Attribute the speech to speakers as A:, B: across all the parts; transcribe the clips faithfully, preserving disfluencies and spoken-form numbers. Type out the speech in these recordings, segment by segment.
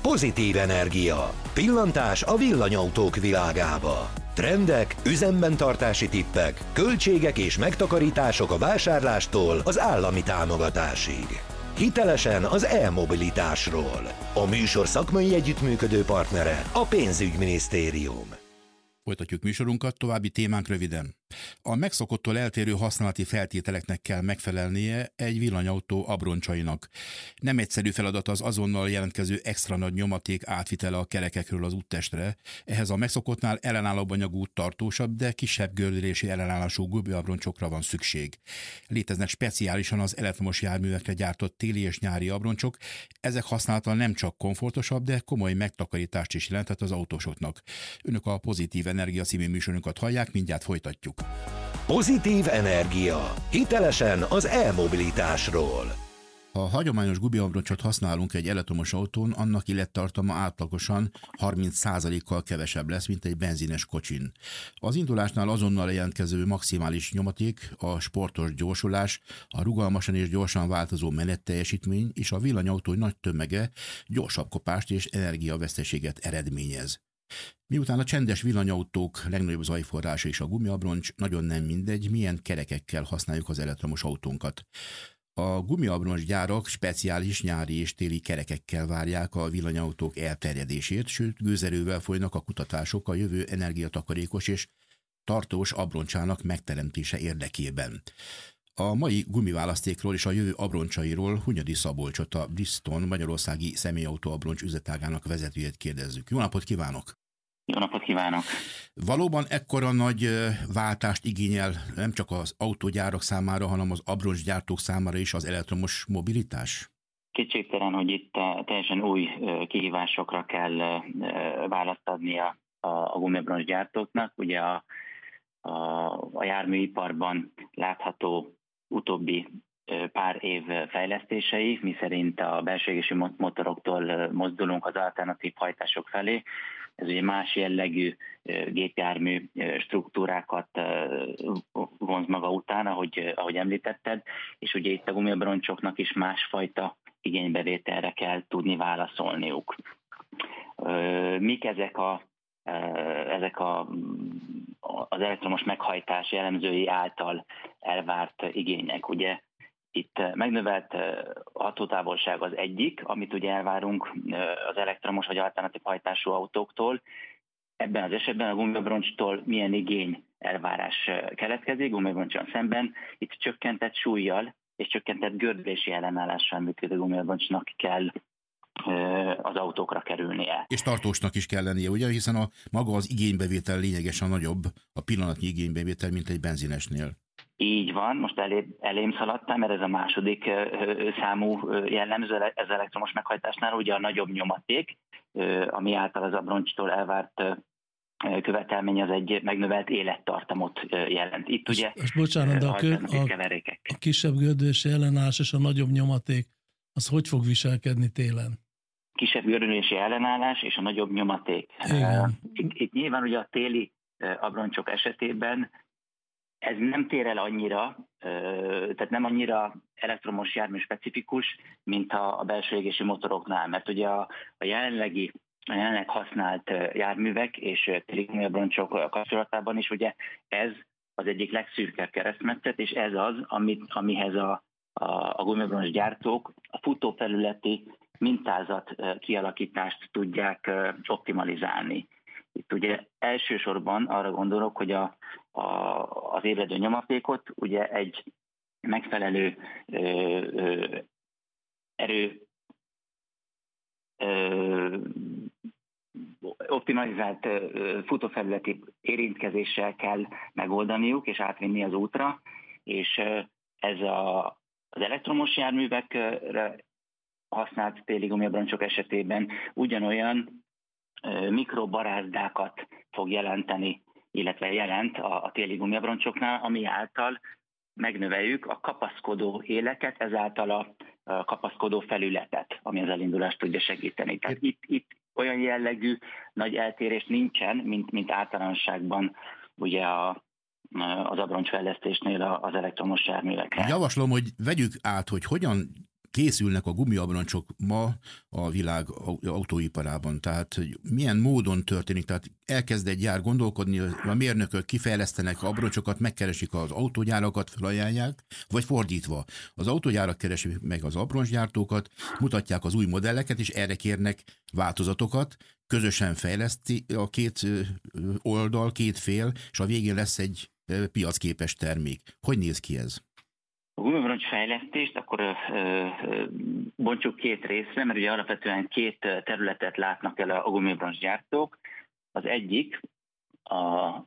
A: Pozitív energia. Pillantás a villanyautók világába. Trendek, üzemben tartási tippek, költségek és megtakarítások a vásárlástól az állami támogatásig. Hitelesen az e-mobilitásról. A műsor szakmai együttműködő partnere a Pénzügyminisztérium.
B: Folytatjuk műsorunkat, további témánk röviden. A megszokottól eltérő használati feltételeknek kell megfelelnie egy villanyautó abroncsainak. Nem egyszerű feladat az azonnal jelentkező extra nagy nyomaték átvitele a kerekekről az úttestre. Ehhez a megszokottnál ellenállóbb anyagú, tartósabb, de kisebb gördülési ellenállású gumiabroncsokra van szükség. Léteznek speciálisan az elektromos járművekre gyártott téli és nyári abroncsok. Ezek használata nem csak komfortosabb, de komoly megtakarítást is jelenthet az autósoknak. Önök a Pozitív Energia című műsorunkat hallják, mindjárt folytatjuk.
A: Pozitív energia. Hitelesen az e-mobilitásról.
B: Ha hagyományos gumiabroncsot használunk egy elektromos autón, annak élettartama átlagosan harminc százalékkal kevesebb lesz, mint egy benzines kocsin. Az indulásnál azonnal jelentkező maximális nyomaték, a sportos gyorsulás, a rugalmasan és gyorsan változó menetteljesítmény és a villanyautó nagy tömege gyorsabb kopást és energiaveszteséget eredményez. Miután a csendes villanyautók legnagyobb zajforrása és a gumiabroncs, nagyon nem mindegy, milyen kerekekkel használjuk az elektromos autónkat. A gumiabroncs gyárak speciális nyári és téli kerekekkel várják a villanyautók elterjedését, sőt gőzerővel folynak a kutatások a jövő energiatakarékos és tartós abroncsának megteremtése érdekében. A mai gumiválasztékról és a jövő abroncsairól Hunyadi Szabolcsot, a Bridgestone magyarországi személyautó abroncs üzletágának vezetőjét kérdezzük. Jó napot kívánok!
C: Jó napot kívánok!
B: Valóban ekkora nagy váltást igényel nem csak az autógyárak számára, hanem az abroncsgyártók számára is az elektromos mobilitás?
C: Kétségtelen, hogy itt teljesen új kihívásokra kell választ adni a, a gumiabroncsgyártóknak. Ugye a, a, a járműiparban látható utóbbi pár év fejlesztései, miszerint a belső égésű motoroktól mozdulunk az alternatív hajtások felé. Ez ugye más jellegű gépjármű struktúrákat vonz maga után, ahogy, ahogy említetted, és ugye itt a gumiabroncsoknak is másfajta igénybevételre kell tudni válaszolniuk. Mik ezek a ezek a, az elektromos meghajtás jellemzői által elvárt igények? Ugye itt megnövelt hatótávolság az egyik, amit ugye elvárunk az elektromos vagy alternatív hajtású autóktól. Ebben az esetben a gumiabroncstól milyen igény elvárás keletkezik, gumiabroncson szemben. Itt csökkentett súlyjal és csökkentett gördülési ellenállással működő gumiabroncsnak kell az autókra kerülnie. És
B: tartósnak is kell lennie, ugye? Hiszen a maga az igénybevétel lényegesen nagyobb, a pillanatnyi igénybevétel, mint egy benzinesnél.
C: Így van, most elé, elém szaladtam, mert ez a második ö, számú jellemző ez elektromos meghajtásnál, ugye a nagyobb nyomaték, ö, ami által az abroncstól elvárt ö, követelmény az egy megnövelt élettartamot jelent. Itt
D: és,
C: ugye
D: és bocsánat, de a, kö, a, a kisebb gördülési ellenállás és a nagyobb nyomaték, az hogy fog viselkedni télen?
C: Kisebb gördülési ellenállás és a nagyobb nyomaték.
D: Igen.
C: Itt, itt nyilván ugye a téli abroncsok esetében ez nem tér el annyira, tehát nem annyira elektromos jármű specifikus, mint a belső égési motoroknál, mert ugye a, a jelenlegi a jelenleg használt járművek és téli gumiabroncsok kapcsolatában is ugye ez az egyik legszürkebb keresztmetszet, és ez az, amit, amihez a, a, a gumiabroncs gyártók a futófelületi mintázat kialakítást tudják optimalizálni. Itt ugye elsősorban arra gondolok, hogy a, a, az ébredő nyomatékot ugye egy megfelelő ö, ö, erő ö, optimalizált ö, futófelületi érintkezéssel kell megoldaniuk és átvinni az útra, és ö, ez a, az elektromos járművekre használt téli gumiabroncsok esetében ugyanolyan mikrobarázdákat fog jelenteni, illetve jelent a, a téli gumiabroncsoknál, ami által megnöveljük a kapaszkodó éleket, ezáltal a, a kapaszkodó felületet, ami az elindulást tudja segíteni. Tehát itt, itt olyan jellegű nagy eltérés nincsen, mint, mint általánosságban ugye a, az abroncsfejlesztésnél az elektromos járművekre.
B: Javaslom, hogy vegyük át, hogy hogyan készülnek a gumiabroncsok ma a világ autóiparában? Tehát hogy milyen módon történik? Tehát elkezd egy gyár gondolkodni, a mérnökök kifejlesztenek abroncsokat, megkeresik az autógyárakat, felajánlják, vagy fordítva. Az autógyárak keresik meg az abroncsgyártókat, mutatják az új modelleket, és erre kérnek változatokat, közösen fejleszti a két oldal, két fél, és a végén lesz egy piacképes termék. Hogy néz ki ez?
C: A gumiabroncs fejlesztést akkor ö, ö, bontsuk két részre, mert ugye alapvetően két területet látnak el a gumiabroncs gyártók. Az egyik a,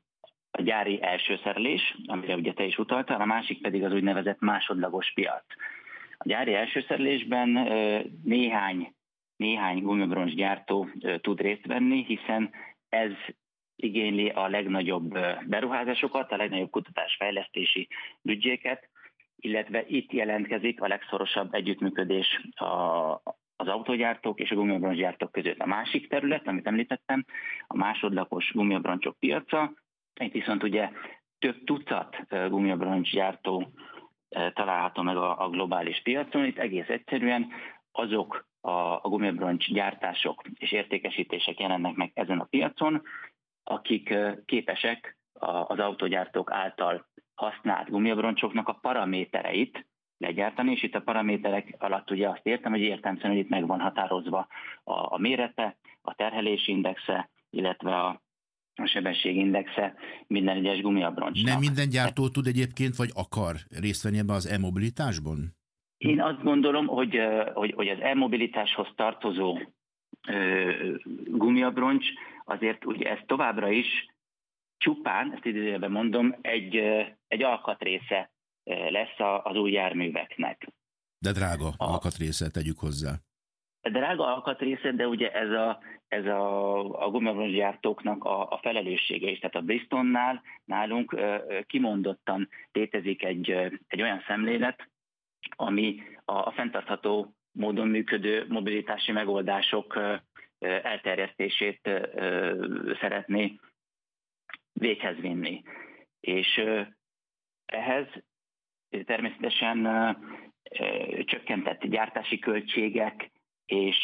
C: a gyári elsőszerelés, amire ugye te is utaltál, a másik pedig az úgynevezett másodlagos piac. A gyári elsőszerelésben ö, néhány, néhány gumiabroncs gyártó ö, tud részt venni, hiszen ez igényli a legnagyobb beruházásokat, a legnagyobb kutatásfejlesztési büdzséket, illetve itt jelentkezik a legszorosabb együttműködés a, az autógyártók és a gumiabroncsgyártók között. A másik terület, amit említettem, a másodlagos gumiabroncsok piaca. Itt viszont ugye több tucat gumiabroncsgyártó található meg a, a globális piacon. Itt egész egyszerűen azok a, a gumiabroncsgyártások és értékesítések jelennek meg ezen a piacon, akik képesek az autógyártók által használt gumiabroncsoknak a paramétereit legyártani, és itt a paraméterek alatt ugye azt értem, hogy értelemszerűen itt meg van határozva a, a mérete, a terhelési indexe, illetve a, a sebességindexe minden egyes gumiabroncsnak.
B: Nem minden gyártó tud egyébként, vagy akar részt venni ebben az e-mobilitásban?
C: Én azt gondolom, hogy, hogy, hogy az e-mobilitáshoz tartozó ö, gumiabroncs azért ugye ez továbbra is csupán, ezt idézőjelben mondom, egy, egy alkatrésze lesz az új járműveknek.
B: De drága a, alkatrésze, tegyük hozzá.
C: Drága alkatrésze, de ugye ez a, ez a, a gumiabroncsgyártóknak a, a felelőssége is. Tehát a Bristolnál nálunk kimondottan létezik egy, egy olyan szemlélet, ami a, a fenntartható módon működő mobilitási megoldások elterjesztését szeretné véghez vinni. És ehhez természetesen csökkentett gyártási költségek, és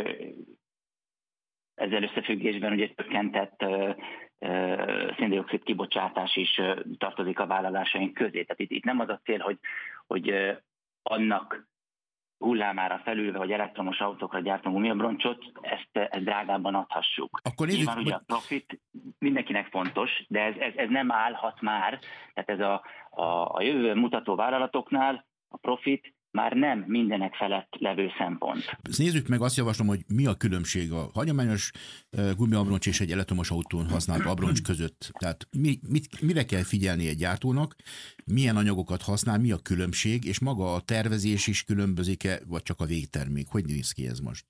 C: ezzel összefüggésben ugye csökkentett szén-dioxid kibocsátás is tartozik a vállalásaink közé. Tehát itt, itt nem az a cél, hogy, hogy annak hullámára felülve, hogy elektromos autókra gyártunk gumiabroncsot, ezt, ezt drágábban adhassuk.
B: Akkor nézzük,
C: Nyilván ugye a profit mindenkinek fontos, de ez, ez, ez nem állhat már, tehát ez a, a, a jövő mutató vállalatoknál a profit már nem mindenek felett levő szempont.
B: Nézzük meg, azt javaslom, hogy mi a különbség a hagyományos gumiabroncs és egy elektromos autón használt abroncs között. Tehát mi, mit, mire kell figyelni egy gyártónak, milyen anyagokat használ, mi a különbség, és maga a tervezés is különbözik-e, vagy csak a végtermék? Hogy néz ki ez most?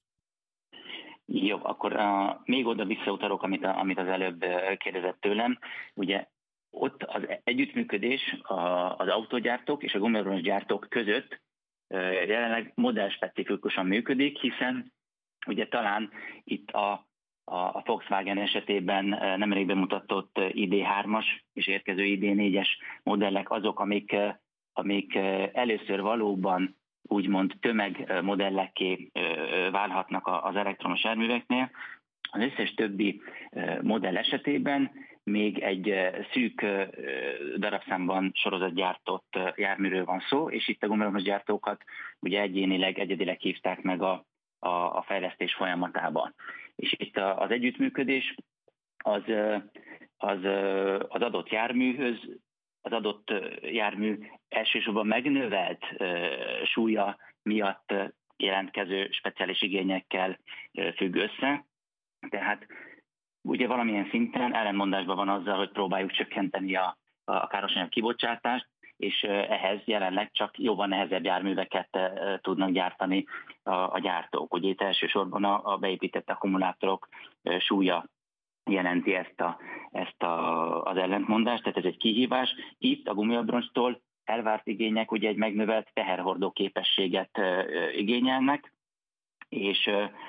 C: Jó, akkor uh, még oda visszautalok, amit, a, amit az előbb kérdezett tőlem. Ugye ott az együttműködés a, az autógyártók és a gumiabroncsgyártók között jelenleg modellspecifikusan működik, hiszen ugye talán itt a, a Volkswagen esetében nemrég bemutatott I D hármas és érkező I D négyes modellek azok, amik, amik először valóban úgymond tömegmodellekké válhatnak az elektromos járműveknél. Az összes többi modell esetében még egy szűk darabszámban sorozatgyártott járműről van szó, és itt a gumiabroncsgyártókat ugye egyénileg, egyedileg hívták meg a, a, a fejlesztés folyamatában. És itt az együttműködés az, az, az adott járműhöz, az adott jármű elsősorban megnövelt súlya miatt jelentkező speciális igényekkel függ össze. Tehát ugye valamilyen szinten ellentmondásban van azzal, hogy próbáljuk csökkenteni a, a károsanyag kibocsátást, és ehhez jelenleg csak jóval nehezebb járműveket tudnak gyártani a, a gyártók. Ugye itt elsősorban a, a beépített akkumulátorok súlya jelenti ezt, a, ezt a, az ellentmondást, tehát ez egy kihívás. Itt a gumiabroncstól elvárt igények ugye egy megnövelt teherhordó képességet igényelnek, és,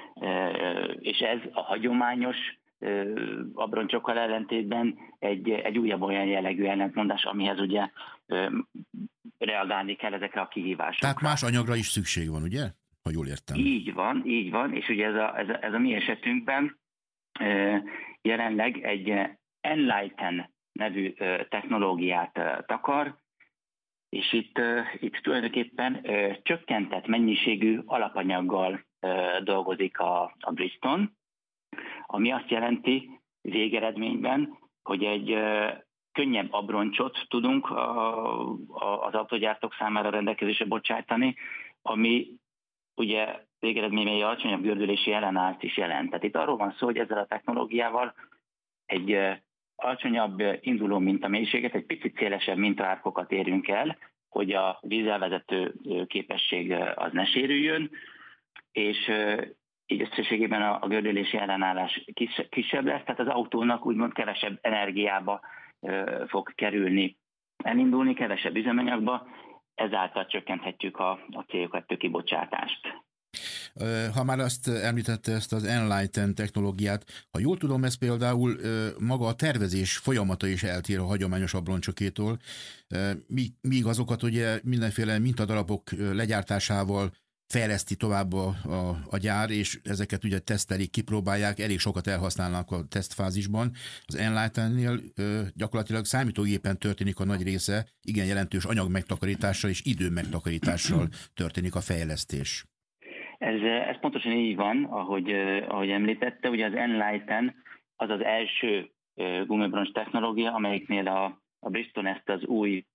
C: és ez a hagyományos abroncsokkal ellentétben egy, egy újabb olyan jellegű ellentmondás, amihez ugye reagálni kell ezekre a kihívásokra.
B: Tehát más anyagra is szükség van, ugye? Ha jól értem.
C: Így van, így van, és ugye ez a, ez a, ez a mi esetünkben jelenleg egy Enlighten nevű technológiát takar, és itt, itt tulajdonképpen csökkentett mennyiségű alapanyaggal dolgozik a, a Bridgestone, ami azt jelenti végeredményben, hogy egy könnyebb abroncsot tudunk a, a, az autógyártók számára rendelkezésre bocsájtani, ami ugye végeredményben egy alacsonyabb gördülési ellenállást is jelent. Tehát itt arról van szó, hogy ezzel a technológiával egy alacsonyabb induló mintamélységet, egy picit szélesebb mintaárkokat érünk el, hogy a vízelvezető képesség az ne sérüljön, és így összességében a gördülési ellenállás kisebb lesz, tehát az autónak úgymond kevesebb energiába fog kerülni, elindulni, kevesebb üzemanyagba, ezáltal csökkenthetjük a, a cé o kettő kibocsátást.
B: Ha már azt említette, ezt az Enlighten technológiát, ha jól tudom, ez például maga a tervezés folyamata is eltér a hagyományos abroncsokétól, míg azokat ugye mindenféle mintadarabok legyártásával fejleszti tovább a, a, a gyár, és ezeket ugye tesztelik, kipróbálják, elég sokat elhasználnak a tesztfázisban. Az Enlightennél gyakorlatilag számítógépen történik a nagy része, igen jelentős anyagmegtakarítással és időmegtakarítással történik a fejlesztés.
C: Ez, ez pontosan így van, ahogy, ahogy említette, ugye az Enlighten az az első gumibroncs technológia, amelyiknél a, a Bridgestone ezt az új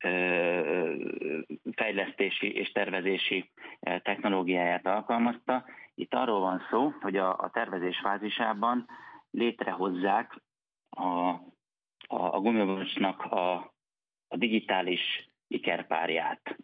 C: fejlesztési és tervezési technológiáját alkalmazta. Itt arról van szó, hogy a, a tervezés fázisában létrehozzák a, a, a gumibroncsnak a, a digitális ikerpárját.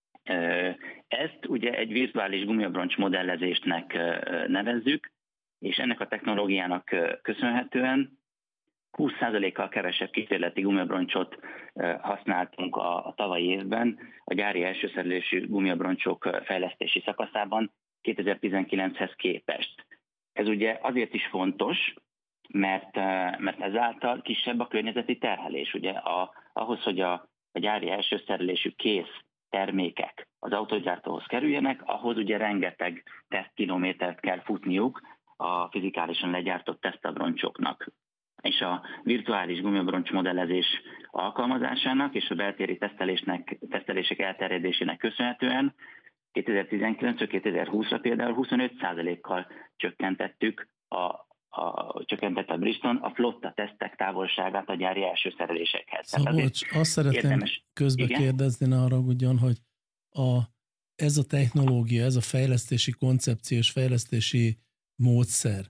C: Ezt ugye egy virtuális gumibroncs modellezésnek nevezzük, és ennek a technológiának köszönhetően húsz százalékkal kevesebb kísérleti gumibroncsot használtunk a, a tavalyi évben a gyári elsőszerelésű gumibroncsok fejlesztési szakaszában kétezer-tizenkilenchez képest. Ez ugye azért is fontos, mert, mert ezáltal kisebb a környezeti terhelés. Ugye a, ahhoz, hogy a, a gyári elsőszerelésű kész termékek az autógyártóhoz kerüljenek, ahhoz ugye rengeteg tesztkilométert kell futniuk a fizikálisan legyártott tesztabroncsoknak. És a virtuális gumibroncs modellezés alkalmazásának és a beltéri tesztelésnek, tesztelések elterjedésének köszönhetően kétezer-tizenkilencről kétezer-húszra például huszonöt százalékkal csökkentettük a A, csökkentett a Bridgestone a flotta tesztek távolságát a gyári első szerelésekhez.
D: Szabolcs, azt szeretném közbe igen? kérdezni, ne haragudjon, hogy a, ez a technológia, ez a fejlesztési koncepció és fejlesztési módszer,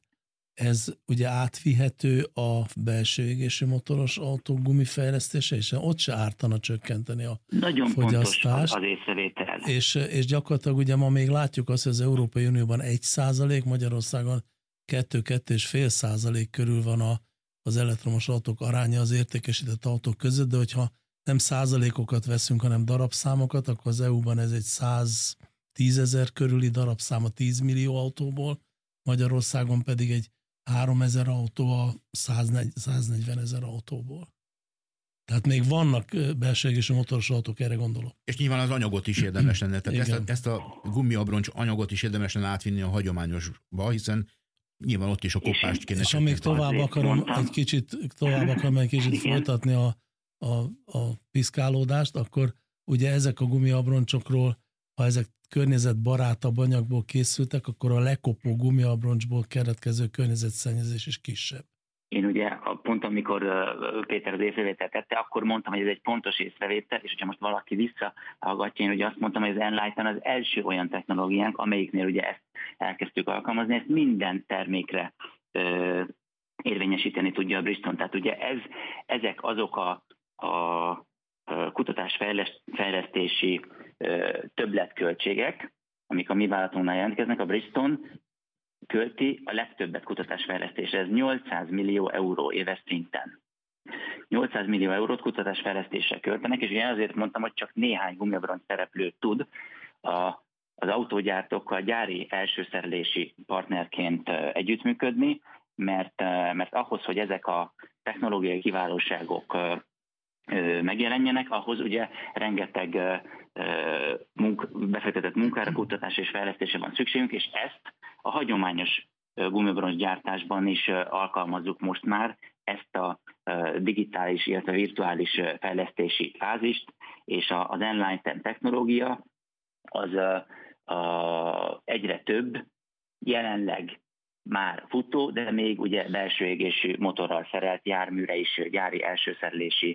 D: ez ugye átvihető a belső égésű motoros autók gumifejlesztése, és ott se ártana csökkenteni a
C: Nagyon
D: fogyasztást.
C: Fontos az észrevétel.
D: És, és gyakorlatilag ugye ma még látjuk azt, hogy az Európai Unióban egy százalék, Magyarországon kettő-kettő és fél százalék körül van a, az elektromos autók aránya az értékesített autók között, de hogyha nem százalékokat veszünk, hanem darabszámokat, akkor az é u-ban ez egy száztízezer körüli darabszám a tíz millió autóból, Magyarországon pedig egy háromezer autó a száznegyvenezer autóból. Tehát még vannak belső égésű motoros autók, erre gondolok.
B: És nyilván az anyagot is érdemes lenne. Tehát ezt a, ezt a gumiabroncs anyagot is érdemes lenne átvinni a hagyományosba, hiszen nyilván ott is a kopást kéne.
D: És amíg tovább akarom egy kicsit, tovább akarom egy kicsit folytatni a, a, a piszkálódást, akkor ugye ezek a gumiabroncsokról, ha ezek környezetbarátabb anyagból készültek, akkor a lekopó gumiabroncsból keletkező környezetszennyezés is kisebb.
C: Én ugye pont amikor Péter az észrevételt tette, akkor mondtam, hogy ez egy pontos észrevétel, és hogyha most valaki visszahallgatja, én ugye azt mondtam, hogy az Enlighten az első olyan technológiánk, amelyiknél ugye ezt elkezdtük alkalmazni, ezt minden termékre ö, érvényesíteni tudja a Bridgestone. Tehát ugye ez, ezek azok a, a kutatásfejlesztési többletköltségek, amik a mi vállalatunknál jelentkeznek, a Bridgestone költi a legtöbbet kutatásfejlesztésre. Ez nyolcszáz millió euró éves szinten. nyolcszáz millió eurót kutatásfejlesztésre költenek, és én azért mondtam, hogy csak néhány gumiabroncs szereplő tud a, az autógyártókkal gyári elsőszerelési partnerként együttműködni, mert, mert ahhoz, hogy ezek a technológiai kiválóságok megjelenjenek, ahhoz ugye rengeteg munk, befektetett munkára, kutatás és fejlesztése van szükségünk, és ezt a hagyományos gumibroncs gyártásban is alkalmazzuk most már, ezt a digitális, illetve virtuális fejlesztési fázist, és az Enlighten technológia az a, egyre több, jelenleg már futó, de még ugye belső égésű motorral szerelt járműre is gyári elsőszerelési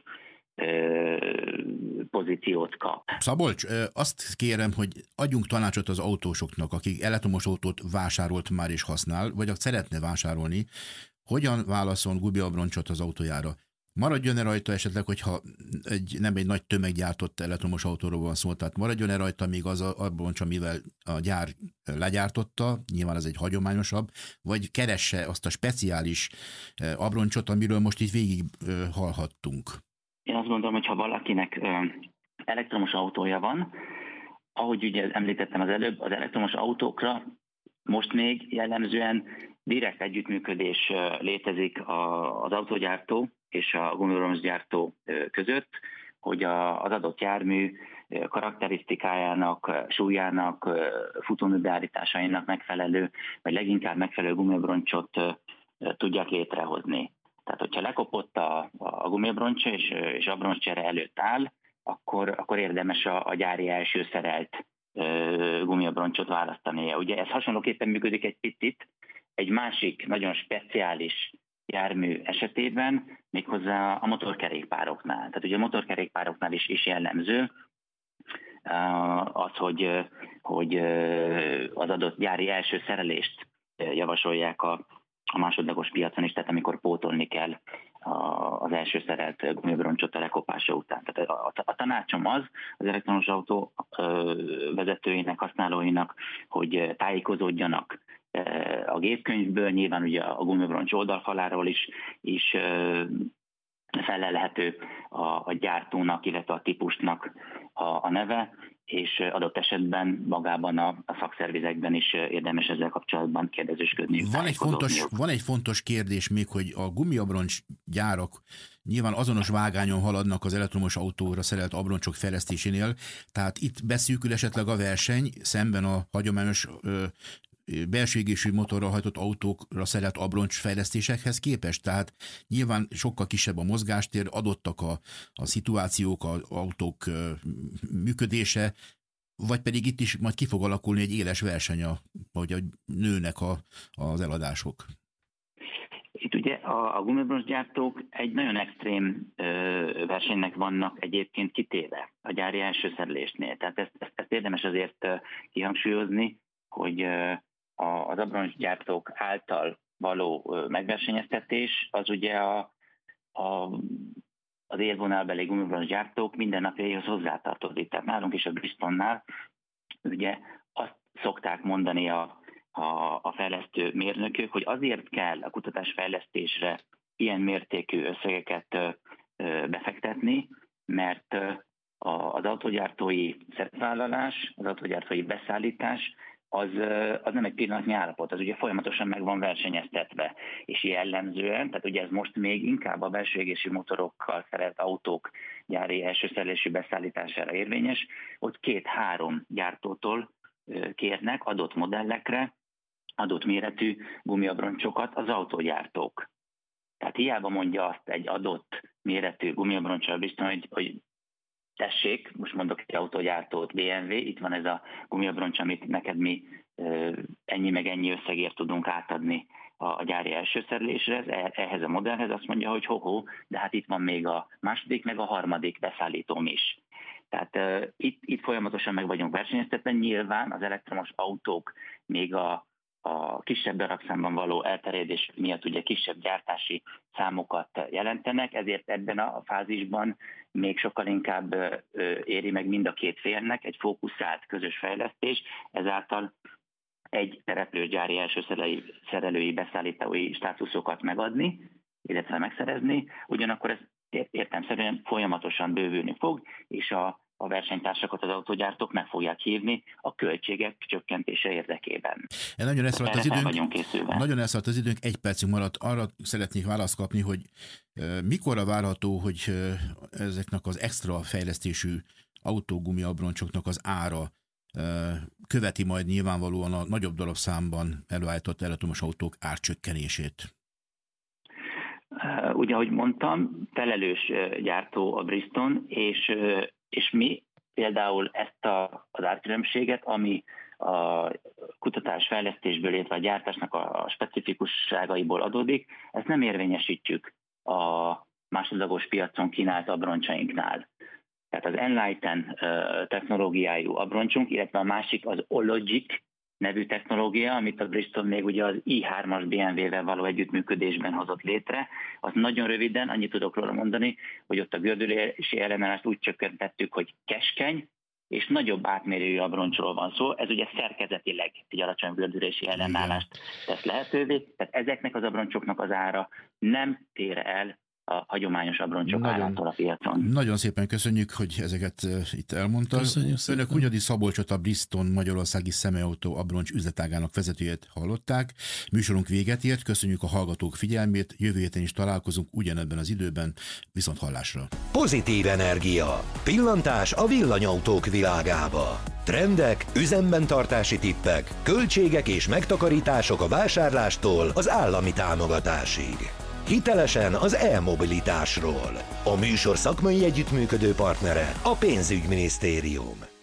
C: pozíciót kap.
B: Szabolcs, azt kérem, hogy adjunk tanácsot az autósoknak, akik elektromos autót vásárolt már és használ, vagy akik szeretne vásárolni, hogyan válaszol gumiabroncsot az autójára. Maradjon-e rajta esetleg, hogyha egy, nem egy nagy tömeggyártott elektromos autóról van szó, tehát maradjon-e rajta még az a abroncs, amivel a gyár legyártotta, nyilván ez egy hagyományosabb, vagy keresse azt a speciális abroncsot, amiről most itt végig hallhattunk?
C: Én azt gondolom, hogy ha valakinek elektromos autója van, ahogy ugye említettem az előbb, az elektromos autókra most még jellemzően direkt együttműködés létezik az autógyártó és a gumibroncsgyártó között, hogy az adott jármű karakterisztikájának, súlyának, futóműbeállításainak megfelelő, vagy leginkább megfelelő gumibroncsot tudják létrehozni. Tehát, hogyha lekopott a, a gumibroncs és, és abroncscsere előtt áll, akkor, akkor érdemes a, a gyári első szerelt gumibroncsot választania. Ugye ez hasonlóképpen működik egy picit egy másik nagyon speciális jármű esetében, méghozzá a motorkerékpároknál. Tehát ugye a motorkerékpároknál is, is jellemző az, hogy, hogy az adott gyári első szerelést javasolják a, a másodlagos piacon is, tehát amikor pótolni kell az első szerelt gumibroncsot a lekopása után. Tehát a, a, a tanácsom az az elektromos autó vezetőinek, használóinak, hogy tájékozódjanak a gépkönyvből, nyilván ugye a gumibroncs oldalfaláról is, is felelhető a, a gyártónak, illetve a típusnak a, a neve, és adott esetben magában a, a szakszervizekben is érdemes ezzel kapcsolatban kérdezősködni.
B: Van egy, fontos, van egy fontos kérdés még, hogy a gumiabroncs gyárak nyilván azonos vágányon haladnak az elektromos autóra szerelt abroncsok fejlesztésénél, tehát itt beszűkül esetleg a verseny szemben a hagyományos ö, belső égésű motorral hajtott autókra szerelt abroncs fejlesztésekhez képest, tehát nyilván sokkal kisebb a mozgástér, adottak a, a szituációk, az autók működése, vagy pedig itt is majd ki fog alakulni egy éles verseny, ahogy nőnek a, az eladások.
C: Itt ugye a, a gumibroncsgyártók egy nagyon extrém ö, versenynek vannak egyébként kitéve a gyári elsőszerelésnél. Tehát ezt, ezt, ezt érdemes azért kihangsúlyozni, hogy ö, az abroncsgyártók által való megversenyeztetés az ugye a, a, az élvonalbeli gumibroncsgyártók mindennapjaihoz hozzátartozik. Tehát nálunk is a Bristolnál ugye azt szokták mondani a, a, a fejlesztő mérnökök, hogy azért kell a kutatásfejlesztésre ilyen mértékű összegeket befektetni, mert az autógyártói szerepvállalás, az autógyártói beszállítás Az, az nem egy pillanatnyi állapot, az ugye folyamatosan meg van versenyeztetve, és jellemzően, tehát ugye ez most még inkább a belső égésű motorokkal szerelt autók gyári elsőszerelésű beszállítására érvényes, ott két-három gyártótól kérnek adott modellekre, adott méretű gumiabroncsokat az autógyártók. Tehát hiába mondja azt egy adott méretű gumiabroncsal biztos, hogy, hogy tessék, most mondok egy autógyártót, bé em vé, itt van ez a gumiabroncs, amit neked mi ennyi meg ennyi összegért tudunk átadni a gyári elsőszerelésre, ehhez a modellhez azt mondja, hogy ho-ho, de hát itt van még a második, meg a harmadik beszállítóm is. Tehát uh, itt, itt folyamatosan meg vagyunk versenyeztetve, nyilván az elektromos autók még a a kisebb darabszámban való elterjedés miatt ugye kisebb gyártási számokat jelentenek, ezért ebben a fázisban még sokkal inkább éri meg mind a két félnek egy fókuszált közös fejlesztés, ezáltal egy szereplőgyári elsőszerelői beszállítói státuszokat megadni, illetve megszerezni, ugyanakkor ez értelemszerűen folyamatosan bővülni fog, és a, a versenytársakat az autógyártók meg fogják hívni a költségek csökkentése érdekében.
B: Nagyon elszaladt az
C: időnk.
B: Nagyon elszaladt az időnk, egy percünk maradt. Arra szeretnék választ kapni, hogy mikorra várható, hogy ezeknek az extra fejlesztésű autógumiabroncsoknak az ára követi majd nyilvánvalóan a nagyobb darabszámban előállított elektromos autók árcsökkenését?
C: Ugye, ahogy mondtam, felelős gyártó a Bridgestone, és, és mi például ezt a, az árkülönbséget, ami a kutatás-fejlesztésből, illetve a gyártásnak a specifikusságaiból adódik, ezt nem érvényesítjük a másodlagos piacon kínált abroncsainknál. Tehát az Enlighten technológiájú abroncsunk, illetve a másik az Ologic nevű technológia, amit a Bridgestone még ugye az i hármas bé em vé-vel való együttműködésben hozott létre. Az nagyon röviden, annyit tudok róla mondani, hogy ott a gördülési ellenállást úgy csökkentettük, hogy keskeny és nagyobb átmérőjű abroncsról van szó. Ez ugye szerkezetileg egy alacsony gördülési ellenállást tesz lehetővé. Tehát ezeknek az abroncsoknak az ára nem tér el a hagyományos abroncsok árától a piacon.
B: Nagyon szépen köszönjük, hogy ezeket uh, itt elmondta.
D: Köszönjük
B: Önök Hunyadi Szabolcsot, a Bridgestone magyarországi személyautó abroncs üzletágának vezetőjét hallották. Műsorunk véget ért, köszönjük a hallgatók figyelmét, jövő héten is találkozunk ugyanebben az időben, viszont hallásra.
A: Pozitív energia, pillantás a villanyautók világába. Trendek, üzemben tartási tippek, költségek és megtakarítások a vásárlástól az állami támogatásig. Hitelesen az e-mobilitásról. A műsor szakmai együttműködő partnere a Pénzügyminisztérium.